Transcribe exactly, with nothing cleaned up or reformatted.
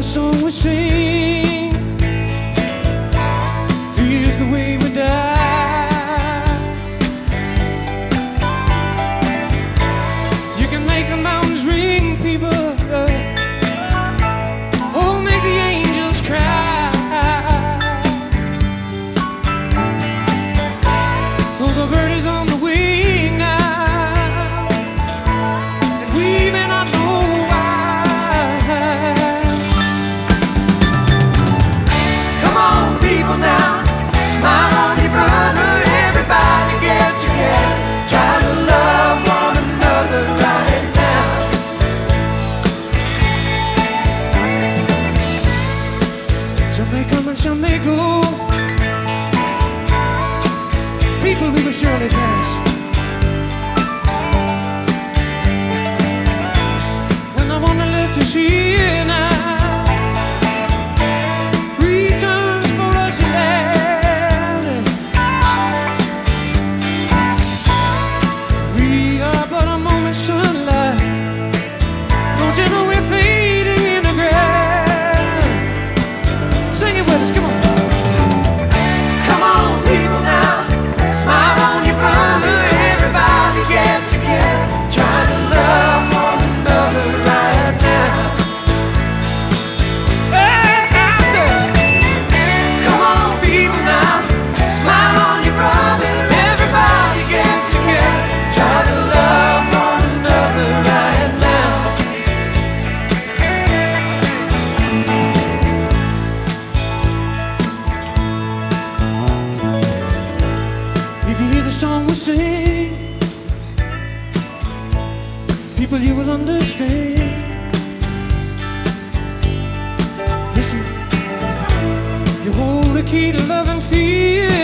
song we sing feels the way we die. You can make the mountains ring, people. Oh, make the angels cry. Oh, the bird is on the wing now, and we may not know why. Come on, people, now, smile on your brother. Everybody get together, try to love one another right now. Some may come and some may go, people we will surely pass. And I want to live to see it now. Returns for us land. We are but a moment's sunlight. Don't you know we're fading in the ground? Sing it with us, come on. Come on, people, now. Smile on your brother, everybody get together, try to love one another right now. Hey, I said, come on, people, now, smile on your brother, everybody get together, try to love one another right now. If you hear the song we sing, people, you will understand. Listen, you hold the key to love and feel.